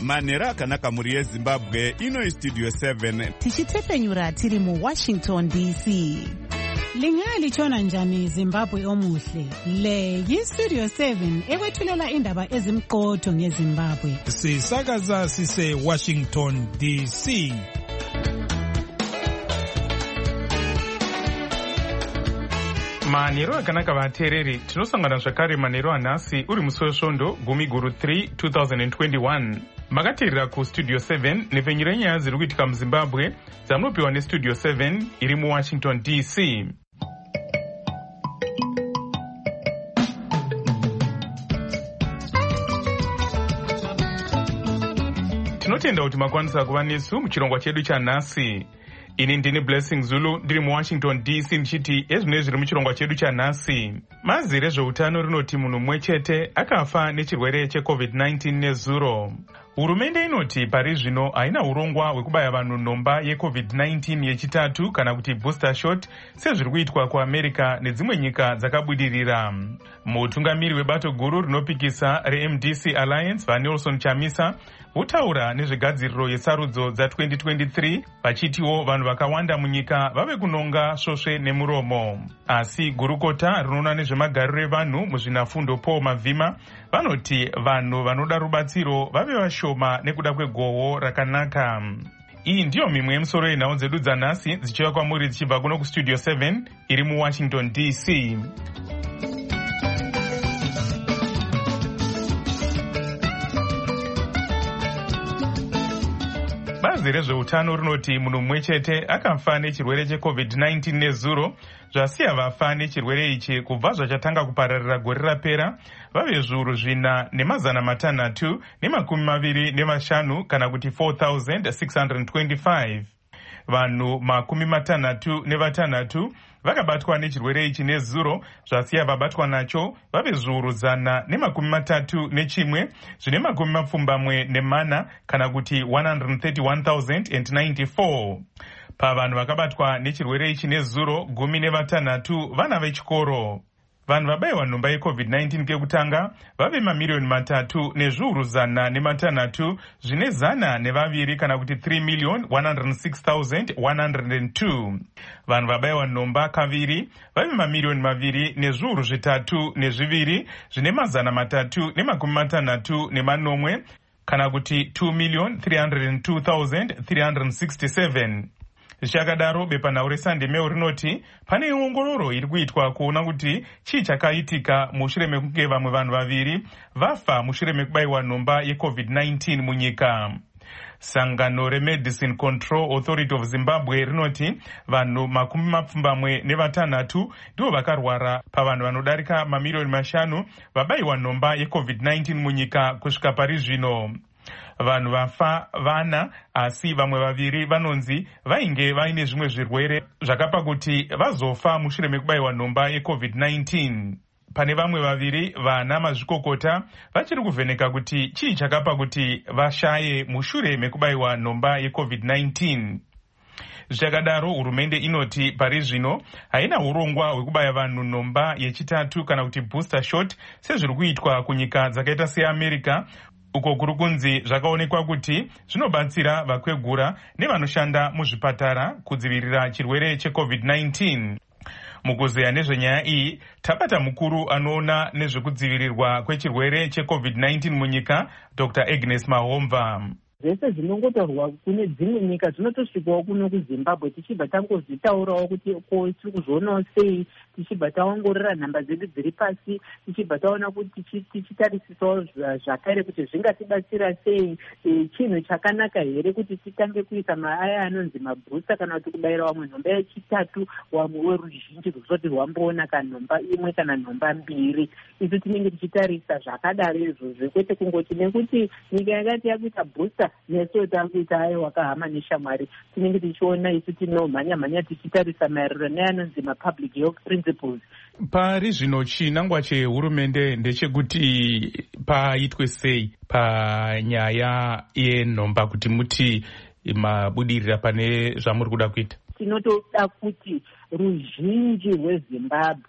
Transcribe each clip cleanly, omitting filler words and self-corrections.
manhero akanaka mhuri yezimbabwe. Ino Studio 7 tichitepfenyura tiri muWashington DC. Lingalitshona njani Zimbabwe omuhle? Le yiStudio 7 ekwethulela indaba ezimqotho ngeZimbabwe. Sisakaza sise Washington DC. Manhero akanaka vateereri, tinosangana zvakare manhero anhasi uri musi wesvondo 10/3 2021. Makateerera kuStudio 7 nepfenyuro yenyaya dziri kuitika muZimbabwe dzamunopiwa neStudio 7 iri muWashington DC. Tinotenda kuti makwanisa kuva nesu muchirongwa chedu chanhasi. Ini ndini Blessing Zulu ndiri muWashington DC ndichiti ezvino zviri muchirongwa chedu chanhasi. Bazi rezveutano rinoti munhu mumwe chete akafa nechirwere cheCovid-19 nezuro. Hurumende inoti pari zvino haina urongwa hwekubaya vanhu nhomba yeCovid-19 yechitatu kana kuti booster shot sezviri kuitwa kuAmerica nedzimwe nyika dzakabudirira. Mutungamiri webato guru rinopikisa reMDC Alliance vaNelson Chamisa utaura nezvegadziriro yesarudzo dza2023 vachitiwo vanhu vakawanda munyika vave kunonga svosve nemuromo. Asi gurukota rinoona nezvemagariro evanhu muzvinafundo Paul Mavhima vanoti vanhu vanoda rubatsiro vave vashoma nekuda kwegohwo rakanaka. Iyi ndiyo mimwe yemisoro yenhau dzedu dzanhasi dzichiva kwamuri dzichibva kuno kuStudio 7 iri muWashington DC. Bazi rezveutano rinoti munhu mumwe chete akafa nechirwere cheCovid-19 nezuro, zvasiya vafa nechirwere ichi kubva zvachatanga kupararira gore rapera vave zviuru 4,625 kana kuti 4,625. Vanhu 66 vakabatwa nechirwere ichi nezuro, zvasiya vabatwa nacho vave zviuru 131 zvine 24 kana kuti 131,094. Pavanhu vakabatwa nechirwere ichi nezuro 16 vana vechikoro. Vanhu vabayiwa nhomba yeCovid-19 kekutanga vave 3,300,000 zvine 102 kana kuti 3,106,102. Vanhu vabayiwa nhomba kaviri vave 2,302,200 zvine 360,000 kana kuti 2,302,367. Zvichakadaro bepanhau reSunday Mail rinoti pane ongororo iri kuitwa kuona kuti chii chakaitika mushure mekunge vamwe vanhu vaviri vafa mushure mekubayiwa nhomba yeCovid-19 munyika. Sangano reMedicine Control Authority of Zimbabwe rinoti vanhu 26 ndivo vakarwara pavanhu vanodarika 5,000,000 vabayiwa nhomba yeCovid-19 munyika kusvika pari zvino. Vanhu vafa vana, asi vamwe vaviri vanonzi vainge vaine zvimwe zvirwere zvakapa kuti vazofa mushure mekubayiwa nhomba yeCovid-19. Pane vamwe vaviri vana mazvikokota vachiri kuvheneka kuti chii chakapa kuti vashaye mushure mekubayiwa nhomba yeCovid-19. Zvichakadaro hurumende inoti pari zvino haina urongwa hwekubaya vanhu nhomba yechitatu kana kuti booster shot sezviri kuitwa kunyika dzakaita seAmerica, uko kuri kunzi zvakaonekwa kuti zvinobatsira vakwegura nevanoshanda muzvipatara kudzivirira chirwere cheCovid-19. Mukuzeya nezvenyaya iyi tabata mukuru anoona nezvekudzivirirwa kwechirwere cheCovid-19 munyika, Dr. Agnes Mahomva. Zvese zvinongotaurwa kune dzimwe nyika zvinotosvikawo kuno kuZimbabwe, tichibva tangozvitaurawo kuti ko tiri kuzvionawo sei, tichibva taongorora nhamba dzedu dziri pasi, tichibva taona kuti tichitarisisawo zvakare kuti zvingatibatsira sei, chinhu chakanaka here kuti titange kuisa maaya anonzi mabhusta kana kuti kubayira wamwe nhomba yechitatu wamwe weruzhinji kusoti rwamboona kana nhomba imwe kana nhomba mbiri. Isu tinenge tichitarisa zvakadaro izvozvo, kwete kungoti nekuti nyika yakati yakuita bhusta nesu takuita ayo wakahama neshamwari. Tinenge tichiona isu tinomhanya tichitarisa maererano neanonzi mapublic health principles. Pari zvino chinangwa chehurumende ndechekuti paitwe sei panyaya yenhomba kuti muti mabudirira pane zvamuri kuda kuita? Tinotoda kuti ruzhinji rweZimbabwe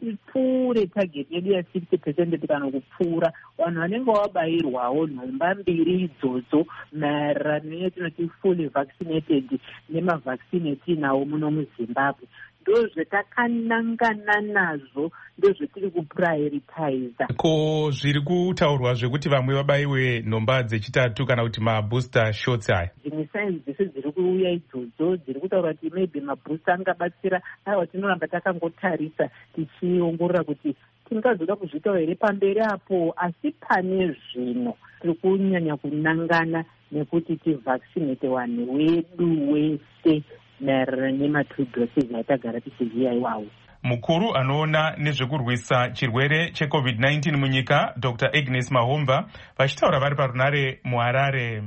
tipfuure tageti yedu ya60% kana kupfuura. Vanhu vanenge vabairwawo nhomba 2 idzodzo maererano netinoti fully vaccinated nemavhaccine etinawo muno muZimbabwe, ndozvetakanangana nazvo, ndozvetiri kuprioritiza. Ko zviri kutaurwa zvekuti vamwe vabaiwe nhomba dzechitatu kana kuti mabooster shots aya? Dzimwe saini dzese dziri kuuya idzodzo dziri kutaura kuti maybe mabooster angabatsira. Aiwa, tinoramba takangotarisa tichiongorora kuti tingazoda kuzvitawo here pamberi apo, asi pane zvino tiri kunyanya kunangana nekuti tivaccinate vanhu wedu wese maererano nema2 doses atagara tichiziva iwawo. Mukuru anoona nezvekurwisa chirwere cheCovid-19 munyika, Dr. Agnes Mahomba, vachitaura vari parunare muHarare.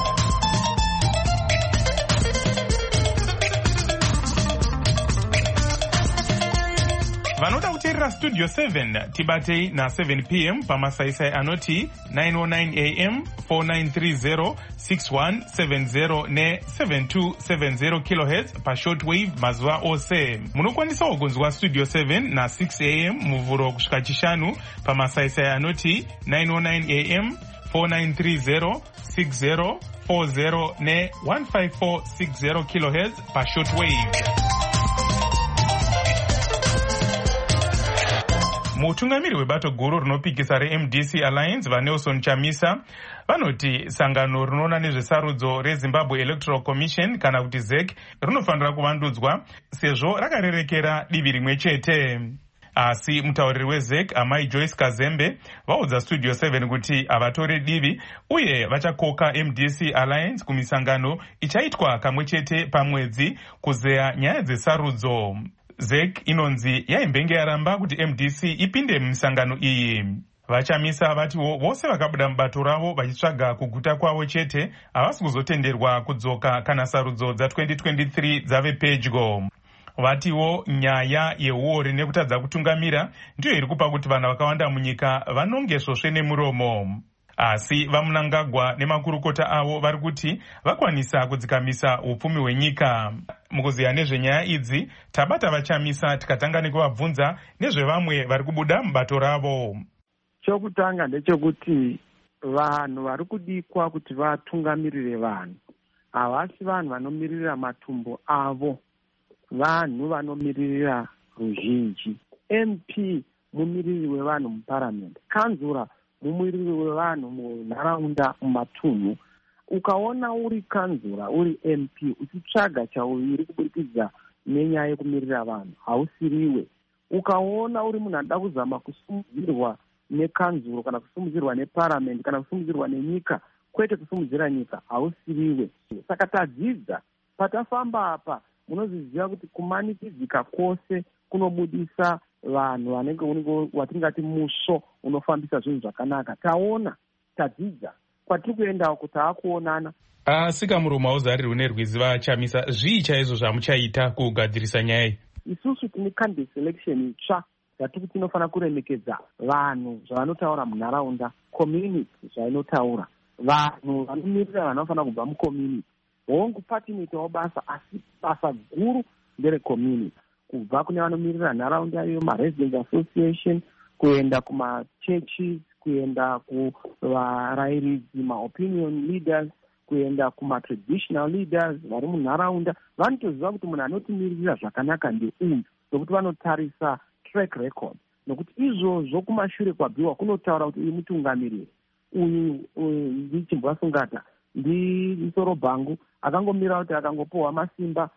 Vanoda kuteerera Studio 7 tibatei na7 p.m. pamasaisai anoti 909 am, 4930, 6170 ne7270 kHz pashortwave mazuva ose. Munokwanisawo kunzwa Studio 7 na6 am muvhuro kusvika chishanu pamasaisai anoti 909 am, 4930, 6040 ne15460 kHz pashortwave. Mutungamiri webato guru rinopikisa reMDC Alliance vaNelson Chamisa vanoti sangano rinoona nezvesarudzo reZimbabwe Electoral Commission kana kuti ZEC rinofanira kuvandudzwa sezvo rakarerekera divi rimwe chete. Asi mutauriri weZEC Amai Joyce Kazembe vaudza Studio 7 kuti havatore divi uye vachakoka MDC Alliance kumisangano ichaitwa kamwe chete pamwedzi kuzeya nyaya dzesarudzo. ZEC inonzi yaimbenge yaramba kuti MDC ipinde mumisangano iyi. Vachamisa vatiwo vose vakabuda mubato ravo vachitsvaga kuguta kwavo chete havasi kuzotenderwa kudzoka kana sarudzo dza2023 dzave pedyo. Vatiwo nyaya yeuori nekutadza kutungamira ndiyo iri kupa kuti vanhu vakawanda munyika vanonge svosve nemuromo. Asi vaMnangagwa nemakurukota avo vari kuti vakwanisa kudzikamisa upfumi hwenyika. Mukuziya nezvenyaya idzi tabata Vachamisa tikatanga nekuvabvunza nezvevamwe vari kubuda mubato ravo. Chokutanga ndechekuti vanhu vari kudikwa kuti vatungamirire vanhu havasi vanhu vanomirira matumbu avo, vanhu vanomirira ruzhinji. MP mumiriri wevanhu muparamende, kanzura mumiriri wevanhu munharaunda mumatunhu. Ukaona uri kanzura uri MP uchitsvaga chauviri kuburikidza nenyaya yekumirira vanhu hausiriwe. Ukaona uri munhu anoda kuzama kusumudzirwa nekanzuro kana kusumudzirwa neparamende kana kusumudzirwa nenyika kwete kusimudzira nyika hausiriwe. Saka tadzidza patafamba apa munoziziva kuti kumanikidzika kwose kunobudisa vanhu vanenge watingati muso unofambisa zvinhu zvakanaka. Taona, tadzidza, kwatiri kuendawo kuti taakuonana. Sikamuroma uzarirwe nerwizi Vachamisa, zvii chaizvo zvamuchaita kugadzirisa nyaya iyi? Isusu tine candidate selection itsva yatiri tinofanira kuremekedza vanhu zvavanotaura munharaunda, community zvainotaura, vanhu vanomirira vanhu vanofanira kubva mucommunity. Hongu pati inoitawo basa, asi basa guru nderecommunity, kubva kune vanomirira nharaunda iyo, maresidence association, kuenda kumachurches, kuenda kuvarairidzi, maopinion leaders, kuenda kumatraditional leaders vari munharaunda. Vanotoziva kuti munhu anotimirira zvakanaka ndeuyu, nokuti vanotarisa track record, nokuti izvozvo kumashure kwabviwa kunotaura kuti uyu mutungamiriri, uyu ndichimbwasungata ndimusoro bhangu akangomira kuti akangopohwa masimba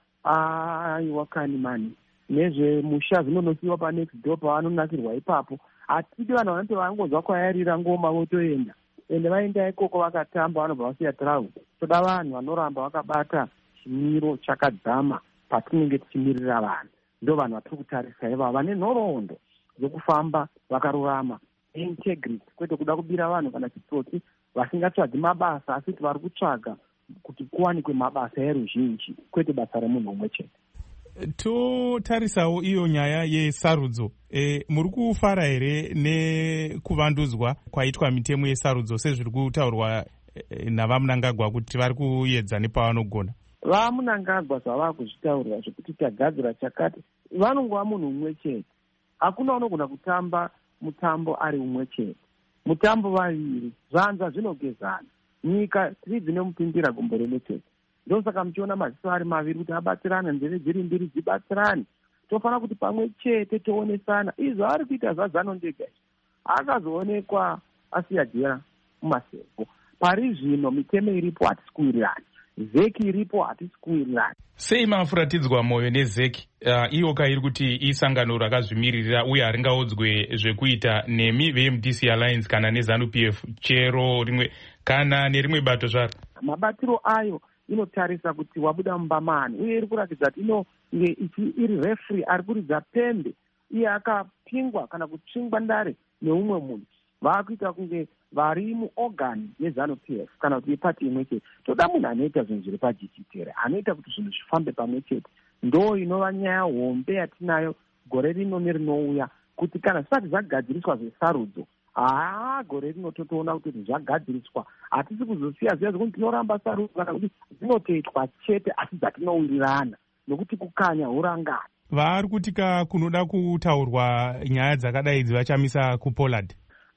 aiwa kani mani nezvemusha zvinonosiwa panext door pavanonakirwa ipapo. Hatidi vanhu vanoti vangonzwa kwayarira ngoma votoenda, ende vaenda ikoko vakatamba vanobva vasiya travel. Toda vanhu vanoramba vakabata chimiro chakadzama patinenge tichimirira vanhu. Ndo vanhu vatiri kutarisa ivavo vane nhoroondo dzokufamba vakarurama, integrity, kwete kuda kubira vanhu kana chitsotsi, vasingatsvagi mabasa asi kuti vari kutsvaga kuti kuwanikwe mabasa eruzhinji, kwete basa remunhu umwe chete. Totarisawo iyo nyaya yesarudzo. Muri kufara here nekuvandudzwa kwaitwa mitemo yesarudzo sezviri kutaurwa navaMnangagwa kuti vari kuedza nepavanogona? VaMnangagwa zvavaa kuzvitaurira zvekuti tagadzira chakati vanongova munhu umwe chete. hakuna unogona kutamba mutambo ari umwe chete. Mutambo vaviri zvanza zvinogezana, nyika tiri dzine mupimbira gombo rimwe chete. Ndosaka muchiona maziso ari maviri kuti abatsirane, nzeve dziri mbiri dzibatsirane. Tofanira kuti pamwe chete toonesana. Izvo ari kuita zvaZanu ndega akazoonekwa asiya jera mumaseko. Pari zvino mitemo iripo hatisi kuwirirana, zeki iripo hatisi kuwirirana. Sei mafuratidzwa mwoyo nezeki iyo kairi kuti isangano rakazvimiririra uye haringaodzwe zvekuita nemi veMDC Alliance kana neZanu PF chero rimwe kana nerimwe bato zvaro? Mabatiro ayo inotarisa kuti wabuda mumbamani, uye iri kuratidza kuti inonge iri refri ari kuridza pembe iye akapingwa kana kutsvingwa ndare neumwe munhu. Vakuita kunge vari muorgan yeZanu PF kana kuti ipati imwe chete. Toda munhu anoita zvinhu zviri pajikitere, anoita kuti zvinhu zvifambe pamwe chete. Ndo inova nyaya hombe yatinayo gore rino nerinouya, kuti kana zvisati zvagadziriswa zvesarudzo, gore rino totoona kuti zvagadziriswa, hatisi kuzosiya ziya zvokuti tinoramba sarudzo kana kuti dzinotoitwa chete asi dzatinowirirana nokuti kukanya hurangani. Vari kutika kunoda kutaurwa nyaya dzakadai idzi vachamisa kuPollard?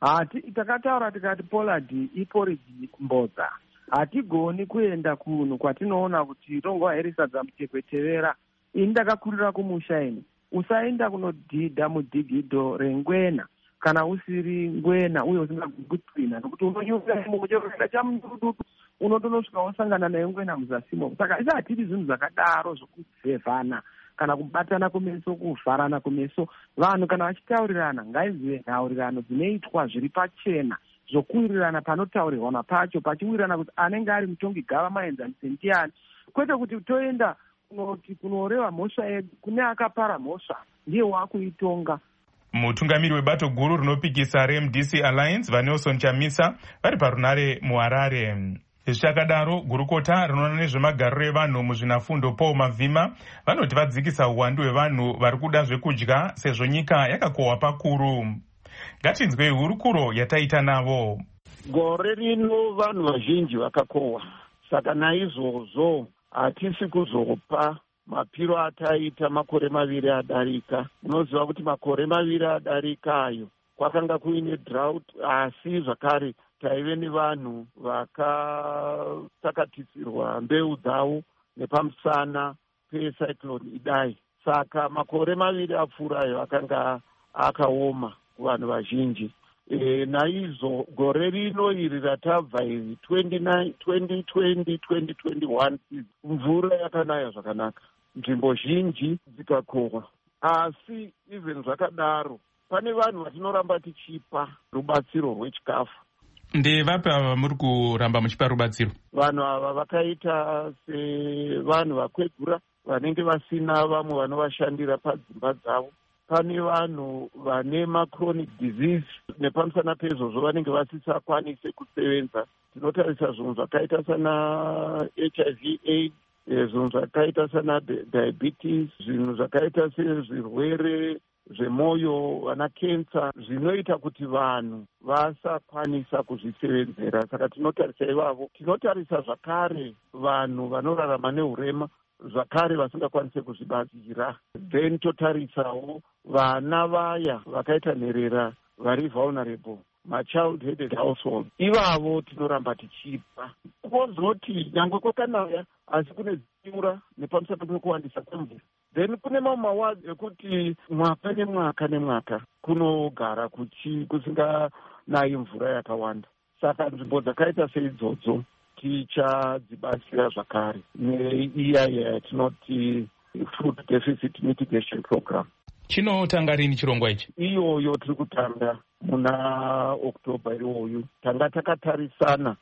Takataura tikati Pollard iporiji kumbodza. Hatigoni kuenda kunhu kwatinoona kuti tongoaherisa dzamutekwetevera. Ini ndakakurira kumusha ini. Usaenda kunodhidha mudhigidho rengwena kana usiri ngwena uye usingagugutwina, nokuti unonyuka mukuchoroenda chamududu unotonosvika wasangana naye ngwena muzasimo. Saka isa hatiri zvinhu zvakadaro zvokuvhevhana kana kubatana kumeso, kuvharana kumeso. Vanhu kana vachitaurirana ngaizive nhaurirano dzinoitwa zviri pachena, zvokuwirirana panotaurirwana pacho, pachiwirirana kuti anenge ari mutongi gava maenzanise ndiani, kwete kuti toenda kunoreva mhosva yedu kune akapara mhosva ndiye wakuitonga. Mutungamiri webato guru rinopikisa reMDC Alliance vaNelson Chamisa vari parunare muHarare. Zvichakadaro, gurukota rinoona nezvemagariro evanhu muzvinafundo Paul Mavhima vanoti vadzikisa uwandu hwevanhu vari kuda zvekudya sezvo nyika yakakohwa pakuru. Ngatinzwei hurukuro yataita navo. Gore rino vanhu vazhinji vakakohwa, saka naizvozvo hatisi kuzopa mapiro ataita makore maviri adarika. Unoziva kuti makore maviri adarika ayo kwakanga kuine drought, asi zvakare taive nevanhu vakasakatisirwa mbeu dzavo nepamusana pecyclone Idai. Saka makore maviri apfuurayo akanga akaoma kuvanhu vazhinji. Naizvo gore rino iri ratabva iri 2020-2021 mvura yakanaya zvakanaka, nzvimbo zhinji dzikakohwa. Asi even zvakadaro pane vanhu vatinoramba tichipa rubatsiro rwechikafu. Ndevapi ava muri kuramba muchipa rubatsiro? Vanhu ava vakaita sevanhu vakwegura vanenge vasina vamwe vanovashandira padzimba dzavo. Pane vanhu vane machronic disease, nepamusana pezvozvo vanenge vasisakwanise kusevenza. Tinotarisa zvinhu zvakaita sana HIV AIDS, zvinhu zvakaita sana diabetes, zvinhu zvakaita sezvirwere zvemwoyo, vana kensa, zvinoita kuti vanhu vasakwanisa kuzvisevenzera. Saka tinotarisa ivavo. Tinotarisa zvakare vanhu vanorarama neurema, zvakare vasingakwanise kuzvibatsira. Then totarisawo vana vaya vakaita nherera vari vulnerable, machild headed household. Ivavo tinoramba tichipa. Kwozoti nyangwe kwakanaya asi kune dziura nepamusana pekuwandisa kwemvura. Then kune mamwe mawadzi ekuti mwaka nemwaka nemwaka kunogara kusinganayi mvura yakawanda. Saka nzvimbo dzakaita seidzodzo tichadzibatsira zvakare neiya yatinoti food deficit mitigation program. Chinotanga rini chirongwa ichi? Iyoyo tiri kutanga muna Oktoba iyoyo. Tanga takatarisana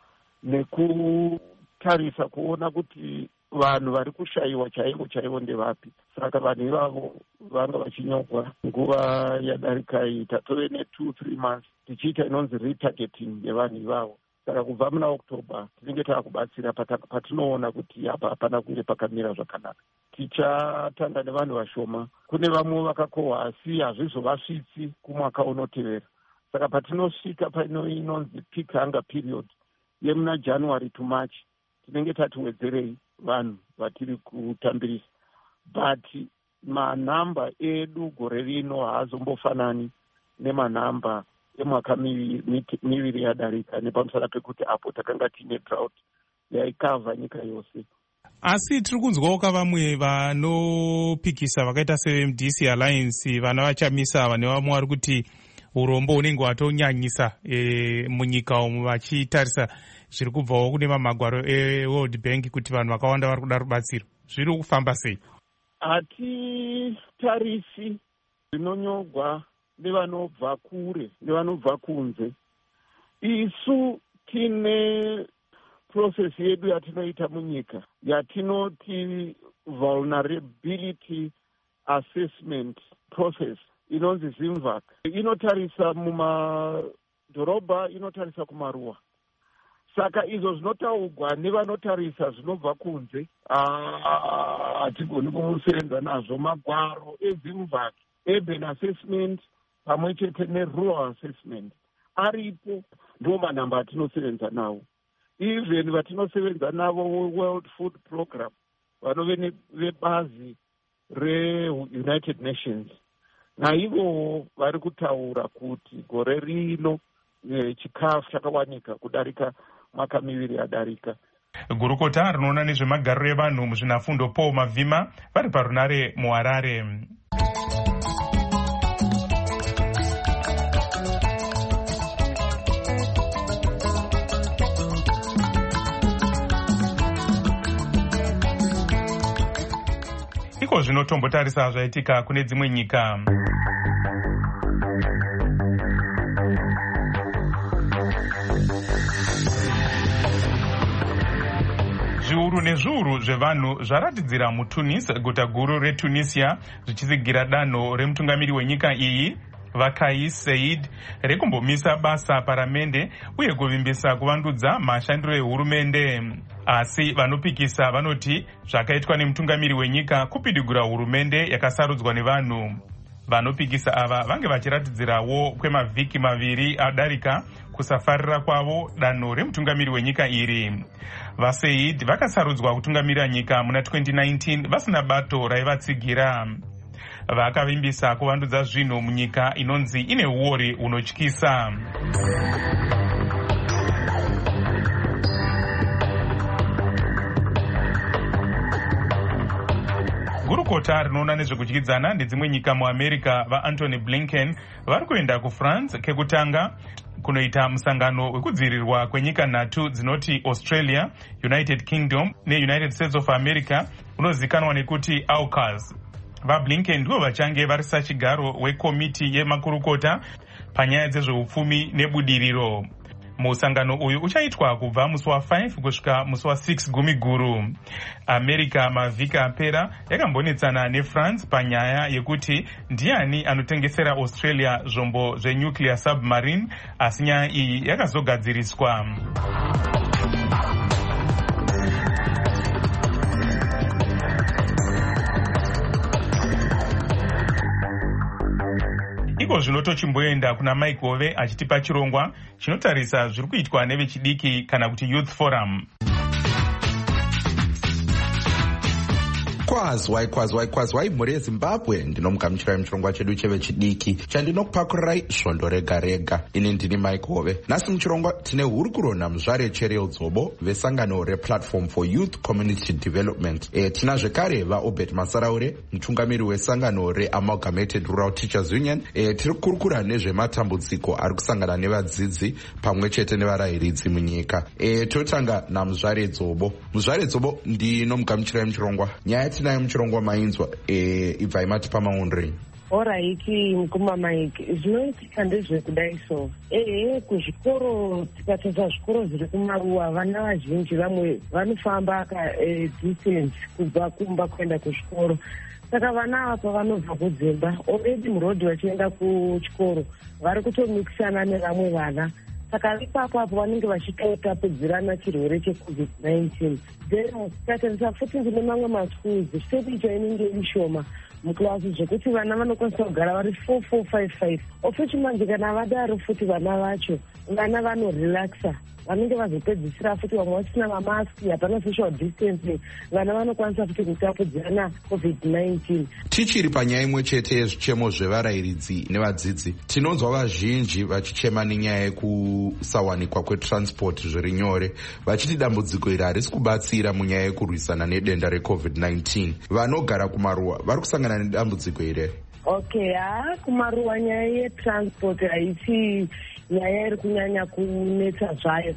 nekutarisa kuona kuti vanhu vari kushayiwa chaivo ndevapi. Saka vanhu ivavo vanga vachinyorwa nguva yadarika iyi. Tatove ne2-3 months tichiita inonzi retargeting yevanhu ivavo. Saka kubva muna Oktoba tinenge taakubatsira patinoona kuti apa hapana kunge pakamira zvakanaka. Tichatanga nevanhu vashoma. Kune vamwe vakakohwa asi hazvizovasvitsi kumwaka unotevera. Saka patinosvika inonzi peak hunger period yemuna January to March, tinenge tatiwedzerei vanhu vatiri kutambirisa. But manhamba edu gore rino haazombofanani nemanhamba emwaka miviri yadarika, nepamusana pekuti apo takanga tiine drought yaikavha nyika yose. Asi tiri kunzwawo vamwe vanopikisa vakaita seMDC Alliance vana vachamisa vane vamwe vari kuti urombo unenge watonyanyisa munyika umu, vachitarisa zviri kubvawo kune mamagwaro eWorld Bank kuti vanhu vakawanda vari kuda rubatsiro. Zviri kufamba sei? Hatitarisi zvinonyogwa nevanobva kure nevanobva kunze. Isu tine process yedu yatinoita munyika yatinoti vulnerability assessment process inonzi ZIMVAC. Inotarisa mumadhorobha, inotarisa kumaruwa. Saka izvo zvinotaurwa nevanotarisa zvinobva kunze hatigoni kusevenza nazvo. Magwaro eZIMVAC, urban assessment pamwe chete nerural assessment aripo, ndo manhamba atinosevenza nawo. Even vatinosevenza navo World Food Program vanove vebazi reUnited Nations, naivo vari kutaura kuti gore rino chikafu chakawanika kudarika mwaka miviri yadarika. Gurukota rinoona nezvemagariro evanhu muzvinafundo Paul Mavhima vari parunare muHarare. Iko zvinotombotarisa zvaitika kune dzimwe nyika. Zviuru nezviuru zvevanhu zvaratidzira muTunis, guta guru reTunisia, zvichizigira danho remutungamiri wenyika iyi Kais Saied rekumbomisa basa paramende uye kuvimbisa kuvandudza mashandiro ehurumende. Asi vanopikisa vanoti zvakaitwa nemutungamiri wenyika kupidigura hurumende yakasarudzwa nevanhu. Vanopikisa ava vange vachiratidzirawo kwemavhiki maviri adarika kusafarira kwavo danho remutungamiri wenyika iri. VaSaid vakasarudzwa kutungamira nyika muna 2019 vasina bato raivatsigira. Vakavimbisa kuvandudza zvinhu munyika inonzi ine uori unotyisa. Gurukota rinoona nezvekudyidzana nedzimwe nyika muAmerica vaAntony Blinken vari kuenda kuFrance kekutanga kunoita musangano wekudzivirirwa kwenyika nhatu dzinoti Australia, United Kingdom neUnited States of America unozikanwa nekuti AUKUS. VaBlinken ndivo vachange vari sachigaro wekomiti yemakurukota panyaya dzezveupfumi nebudiriro. Musangano uyu uchaitwa kubva musi wa5 kusvika musi wa6 Gumiguru. America mavhiki apera yakambonetsana neFrance panyaya yekuti ndiani anotengesera Australia zvombo zvenuclear submarine, asi nyaya iyi yakazogadziriswa. Iko zvinotochimboenda kuna Mike Hove achitipa chirongwa chinotarisa zviri kuitwa nevechidiki kana kuti Youth Forum. Kwazwai mhuri yeZimbabwe, ndinomugamuchirai muchirongwa chedu chevechidiki chandinokupakurirai svondo rega rega. Ini ndini Mike Hove. Nhasi muchirongwa tine hurukuro Muzvare Cheryl Dzobo vesangano rePlatform for Youth Community Development. Tina zvekare vaObert Masaraure, mutungamiri wesangano reAmalgamated Rural Teachers Union. Tiri kurukura nezvematambudziko ari kusangana nevadzidzi pamwe chete nevarayiridzi munyika. Totanga naMuzvare Dzobo. Muzvare Dzobo ndinomugamuchirai muchirongwa. Nyaya tinayo muchirongwa mainzwa, ibvai mati pamaundri. Oraiti mukuma Mike, zvinoitika ndezvekudai so. Kuzvikoro tikatedza zvikoro zviri kumaruwa, vana vazhinji vamwe vanofamba distance kubva kumba kuenda kuzvikoro. Saka vana ava pavanobva kudzimba already murodhi vachienda kuchikoro vari kutomikisana nevamwe vana. Saka ipapo vanenge vachitapudzirana chirwere cheCovid-19. Then tikatarisa futi kune mamwe maschools, state icho inenge iri shoma mukilasi zvekuti vana vanokwanisa kugara vari 4455 ofuti manje kana vadaro futi vana vacho vana vanorelaxa vanenge vazopedzisira futi vamwe vasina mamaski hapana social distancing vana vanokwanisa futi kutapudzirana covid-19. Tichiri panyaya imwe chete yezvichemo zvevarayiridzi nevadzidzi, tinonzwa vazhinji vachichema nenyaya yekusawanikwa kwetransport zviri nyore, vachiti dambudziko iri harisi kubatsira munyaya yekurwisana nedenda recovid-19. Vanogara kumaruwa vari kusangana nedambudziko iri. Okay, kumaruwa nyaya yetransport haisi nyaya iri kunyanya kunetsa zvayo,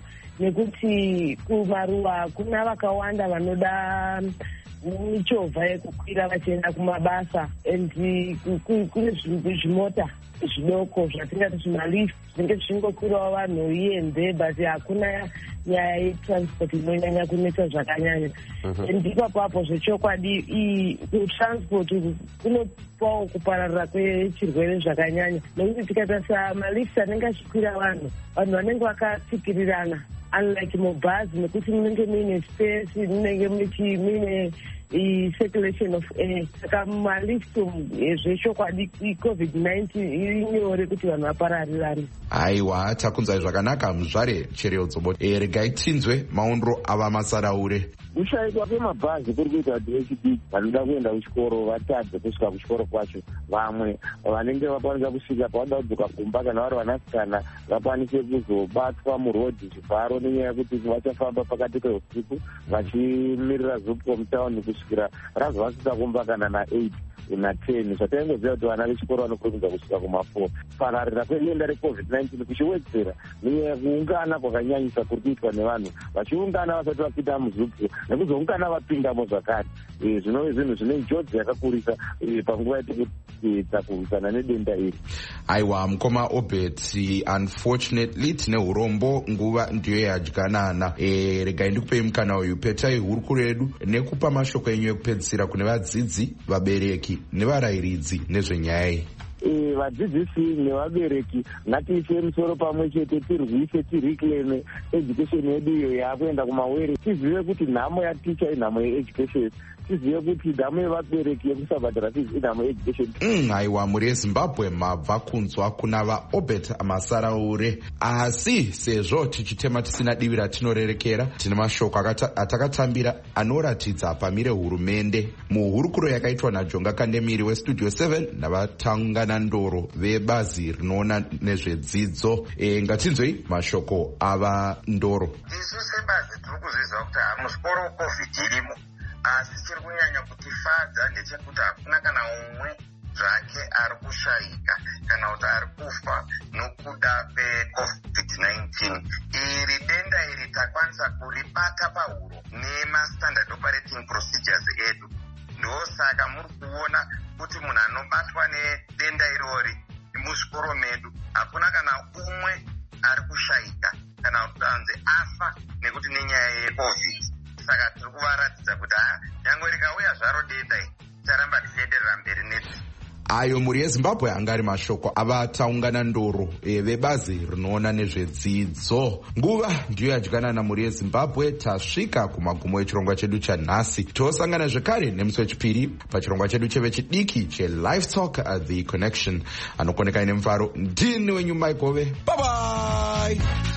nekuti kumaruwa kuna vakawanda vanoda michovha yekukwira vachienda kumabasa, and kune zvimota zvidoko zvatingati zvimalift zvinenge zvichingokwirawo vanhu iyenze, but hakuna nyaya yetransport inonyanya kunetsa zvakanyanya. Ndipo papo zvechokwadi kutransport kunopawo kupararira kwechirwere zvakanyanya, nekuti tikatarisa malifti anenge achikwira vanhu vanenge vakatsikirirana, unlike mubhazi nekuti munenge muine space, munenge muine circulation of air. Saka malifti zvechokwadi covid-19 iri nyore kuti vanhu vapararirane. Aiwa, takunzai zvakanaka muzvare Chereo Dzobo. Regai tinzwe maondro ava Masaraure. Kushaikwa kwemabhazi kuri kuita kuti vechidiki vanoda kuenda kuchikoro vatadze kusvika kuchikoro kwacho. Vamwe vanenge vakwanisa kusvika pavanoda kudzoka kumba kana vari vanasikana vakwanise kuzobatwa murodhi chivharo nenyaya yekuti vachafamba pakati peusiku vachimirira zupo mutauni kusvikira razovasvisa kumba kana na8 na10. Zvataingoziva kuti vana vechikoro vanokurumidza kusvika kuma4. Pararira kwedenda recovid-19 kuchiwedzera nenyaya yekuungana kwakanyanyisa kuri kuitwa nevanhu vachiungana vasati vapinda muzupu nekuzoungana vapindamo zvakare. Zvinove zvinhu zvine njodzi yakakurisa panguva yatikuita kurwisana nedenda iri. Aiwa, mukoma Obert, unfortunately tine urombo, nguva ndiyo yadyanana. Regai ndikupei mukana uyu, petai hurukuro yedu nekupa mashoko enyu ekupedzisira kune vadzidzi, vabereki nevarayiridzi nezvenyaya iyi. Vadzidzisi nevabereki ngatiise musoro pamwe chete, tirwise tireclaime education yedu iyo yakuenda kumawere. Tizive kuti nhamo yaticha inhamo yeeducation, tizive kuti nhamo yevabereki yekusabhadhara fees inhamo yeeducation. Aiwa, muri yeZimbabwe mabva kunzwa kuna vaObert Masaraure. Asi sezvo tichitema tisina divi ratinorerekera, tine mashoko atakatambira anoratidza pamire hurumende muhurukuro yakaitwa naJonga Kandemiri weStudio 7 navatangana ndoro vebazi rinoona nezvedzidzo. Ngatinzwei mashoko ava Ndoro. Isu sebazi tiri kuzviziva kuti hamusikoro covid irimo, asi chiri kunyanya kutifadza ndechekuti hakuna kana umwe zvake ari kushayika kana kuti ari kufa nokuda kwecovid-19. Iri denda iri takwanisa kuribata pahuro nemastandard operating procedures edu. Ndosaka muri kuona kuti munhu anobatwa nedenda irori muzvikoro medu hakuna kana umwe ari kushayika kana kuti anzi afa nekuti nenyaya yecovid. Saka tiri kuvaratidza kuti nyangwe rikauya zvaro denda iri taramba tichienderera mberi neti. Ayo muri yeZimbabwe anga ari mashoko avataungana ndoro vebazi rinoona nezvedzidzo. Nguva ndiyo yadyanana muri yeZimbabwe. Tasvika kumagumo echirongwa chedu chanhasi. Tosangana zvekare nemusi wechipiri pachirongwa chedu chevechidiki cheLive Talk at the Connection. Anokoneka ine mufaro, ndini wenyu Mike Hove. Bye bye.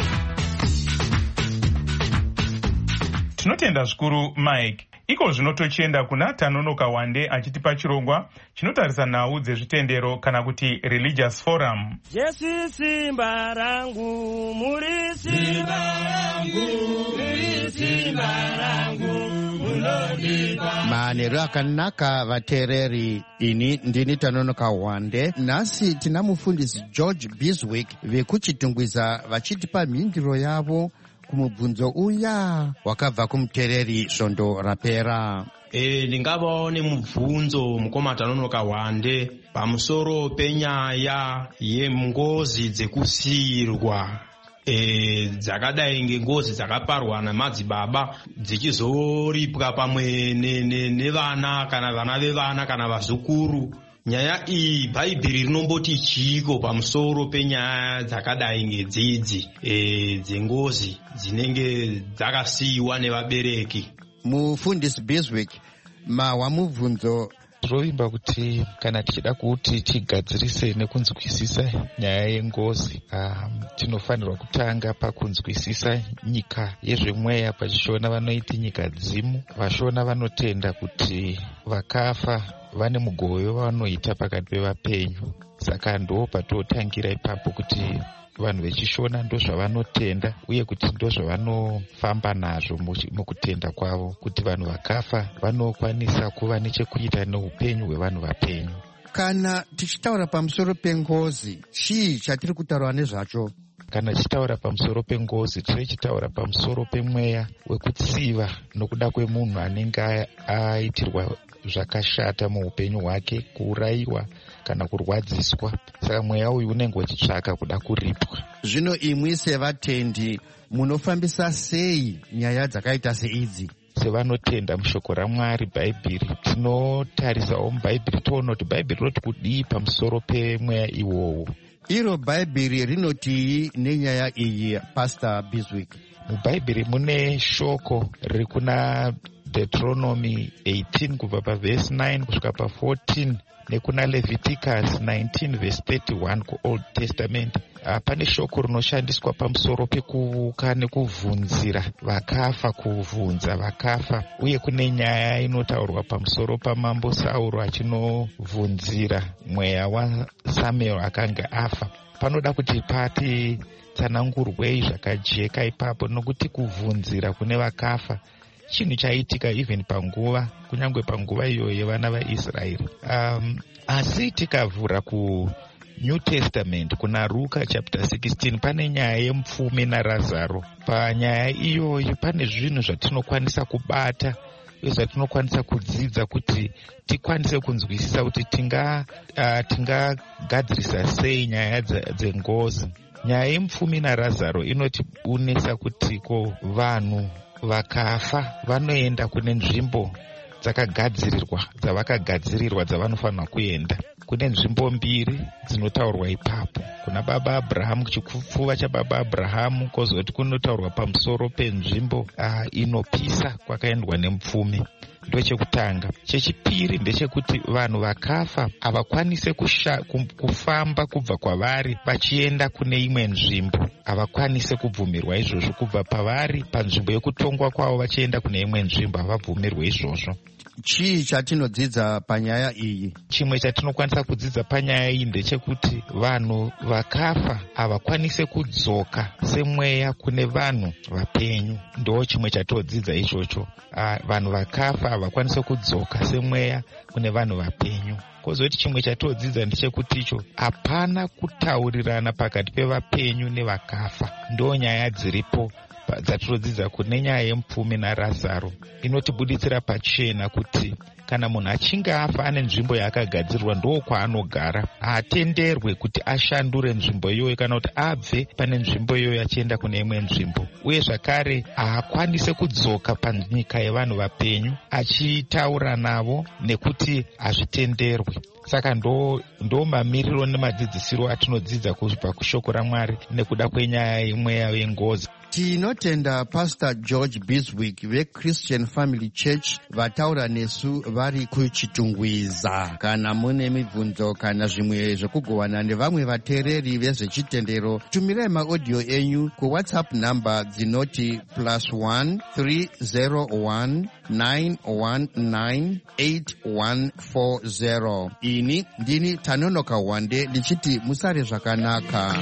Tinotenda zvikuru Mike. Iko zvino tochienda kuna Tanonoka Wande achitipa chirongwa chinotarisa nhau dzezvitendero kana kuti religious forum. Jesu simba rangu, muri simba rangu, muri simba rangu, munodipa. Manheru akanaka vateereri, ini ndini Tanonoka Wande. Nhasi tina mufundisi George Biswick vekuchitungwiza vachitipa mhinduro yavo kumubvunzo uya wakabva kumuteereri svondo rapera. Ndingavawo nemubvunzo mukoma Tanonoka Wande pamusoro penyaya yengozi dzekusiyirwa dzakadai ngengozi dzakaparwa namadzibaba dzichizoripwa pamwe nevana kana vana vevana kana vazukuru. Nyaya iyi Bhaibheri rinomboti chiko pamusoro penyaya dzakadai ngedzidzi dzengozi dzinenge dzakasiyiwa nevabereki. Mufundisi Biswick, mawa mubvunzo tinovimba kuti kana tichida kuti tigadzirise nekunzwisisa nyaya yengozi, tinofanirwa kutanga pakunzwisisa nyika yezvemweya, pachishona vanoiti nyika dzimu. Vashona vanotenda kuti vakafa vane mugoyo wavanoita pakati pevapenyu. Saka ndo patotangira ipapo kuti vanhu vechishona ndo zvavanotenda uye kuti ndo zvavanofamba nazvo mukutenda kwavo, kuti vanhu vakafa vanokwanisa kuva nechekuita neupenyu hwevanhu vapenyu. Kana tichitaura pamusoro pengozi, chii chatiri kutaura nezvacho? Kana tichitaura pamusoro pengozi, tichitaura pamusoro pemweya wekutsiva nokuda kwemunhu anenge aitirwa zvakashata muupenyu hwake, kuurayiwa kana kurwadziswa. Saka mweya uyu unenge uchitsvaka kuda kuripwa. Zvino imwi sevatendi munofambisa sei nyaya dzakaita seidzi? Sevanotenda mushoko raMwari, Bhaibheri, tinotarisa mubhaibheri toona kuti Bhaibheri rinoti kudii pamusoro pemweya iwowo. Iro Bhaibheri rinotii nenyaya iyi, Pastor Biswick? Mubhaibheri mune shoko riri kuna Deuteronomy 18 kubva pavhesi 9 kusvika pa14 nekuna Leviticus 19 vhesi 31 kuOld Testament. Pane shoko rinoshandiswa pamusoro pekuvuka nekuvhunzira vakafa, kuvhunza vakafa, uye kune nyaya inotaurwa pamusoro pamambo Sauro achinovhunzira mweya waSamuel akanga afa. Panoda kuti patitsanangurwei zvakajeka ipapo, nokuti kuvhunzira kune vakafa chinhu chaitika even panguva, kunyange panguva iyoyo yevana vaIsraeri. Asi tikavhura ku New Testament kuna Luka chapter 16 pane nyaya yemupfumi naRazaro. Panyaya iyoyo pane zvinhu zvatinokwanisa kubata uye zvatinokwanisa kudzidza kuti tikwanise kunzwisisa kuti tingagadzirisa sei nyaya dzengozi. Nyaya yemupfumi naRazaro inotiunisa kuti ko vanhu vakafa vanoenda kune nzvimbo dzavakagadzirirwa dzavanofanira kuenda. Kune nzvimbo mbiri dzinotaurwa ipapo. Kuna baba Abrahamu, chipfuva chababa Abrahamu, kozoti kunotaurwa pamusoro penzvimbo inopisa kwakaendwa nemupfumi. Ndo chekutanga. Chechipiri ndechekuti vanhu vakafa havakwanise kufamba kubva kwavari vachienda kune imwe nzvimbo. Havakwanise kubvumirwa izvozvo kubva pavari panzvimbo yekutongwa kwavo vachienda kune imwe nzvimbo, havabvumirwe izvozvo. Chii chatinodzidza panyaya iyi? Chimwe chatinokwanisa kudzidza panyaya iyi ndechekuti vanhu vakafa havakwanise kudzoka semweya kune vanhu vapenyu. Ndo chimwe chatodzidza ichocho. Vanhu vakafa havakwanise kudzoka semweya kune vanhu vapenyu. Kozoti chimwe chatodzidza ndechekuti icho hapana kutaurirana pakati pevapenyu nevakafa. Ndo nyaya dziripo dzatinodzidza kune nyaya yemupfumi naRazaro. Inotibuditsira pachena kuti kana munhu achinge afa ane nzvimbo yaakagadzirirwa ndo kwaanogara, haatenderwe kuti ashandure nzvimbo iyoyo kana kuti abve pane nzvimbo iyoyo achienda kune imwe nzvimbo. Uye zvakare haakwanise kudzoka panyika yevanhu vapenyu achitaura navo nekuti hazvitenderwe. Saka ndo mamiriro nemadzidzisiro atinodzidza kubva kushoko raMwari nekuda kwenyaya imweya yengozi. Tinotenda Pastor George Biswick veChristian Family Church vataura nesu vari kuchitungwiza. Kana mune mibvunzo kana zvimwe zvekugovana nevamwe vateereri vezvechitendero, tumirai maaudio enyu kuWhatsApp number dzinoti +1 301 919 8140. Ini ndini Tanonoka Wande ndichiti musare zvakanaka.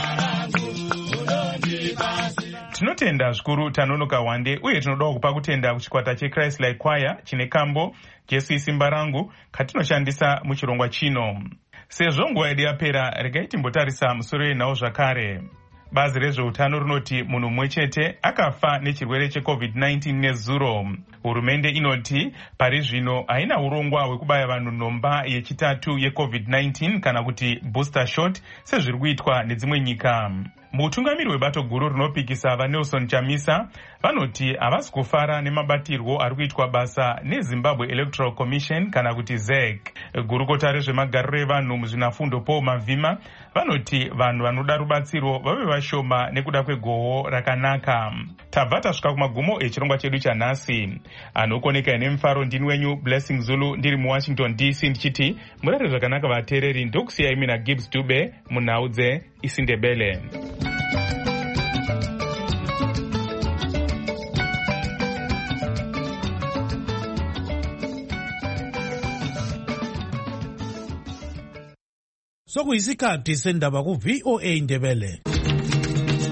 Tinotenda zvikuru Tanonoka Wande, uye tinoda kupa kutenda kuchikwata cheChrist Like Choir chine kambo Jesu isimba rangu katinoshandisa muchirongwa chino. Sezvo nguva yedu yapera, regai timbotarisa musoro yenhau zvakare. Bazi rezveutano rinoti munhu mumwe chete akafa nechirwere cheCovid-19 nezuro. Hurumende inoti pari zvino haina urongwa hwekubaya vanhu nhomba yechitatu yeCovid-19 kana kuti booster shot sezviri kuitwa nedzimwe nyika. Mutungamiri webato guru rinopikisa vaNelson Chamisa vanoti havasi kufara nemabatirwo ari kuitwa basa neZimbabwe Electoral Commission kana kuti ZEC. Gurukota rezvemagariro evanhu muzvinafundo Paul Mavhima vanoti vanhu vanoda rubatsiro vave vashoma nekuda kwegohwo rakanaka. tabva tasvika kumagumo echirongwa chedu chanhasi. Anokoneka nemufaro ndini wenyu Blessing Zulu ndiri muWashington DC ndichiti murare zvakanaka vateereri. Ndokusiyai mina Gibbs Dube munhau dzeIsindebele. Sokuyisikhathi sendaba ku VOA Indebele.